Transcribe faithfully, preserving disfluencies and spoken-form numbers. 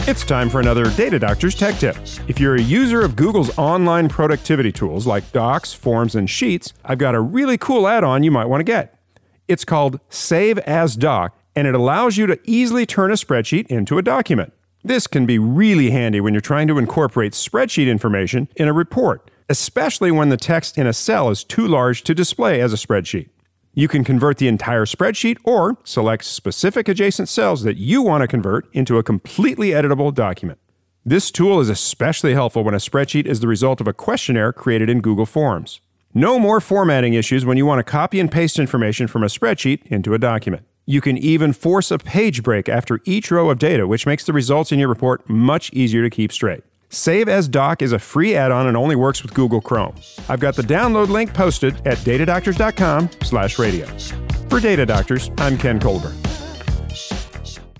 It's time for another Data Doctors Tech Tip. If you're a user of Google's online productivity tools like Docs, Forms, and Sheets, I've got a really cool add-on you might want to get. It's called Save as Doc, and it allows you to easily turn a spreadsheet into a document. This can be really handy when you're trying to incorporate spreadsheet information in a report, especially when the text in a cell is too large to display as a spreadsheet. You can convert the entire spreadsheet or select specific adjacent cells that you want to convert into a completely editable document. This tool is especially helpful when a spreadsheet is the result of a questionnaire created in Google Forms. No more formatting issues when you want to copy and paste information from a spreadsheet into a document. You can even force a page break after each row of data, which makes the results in your report much easier to keep straight. Save as Doc is a free add-on and only works with Google Chrome. I've got the download link posted at datadoctors dot com slash radio. For Data Doctors, I'm Ken Colbert.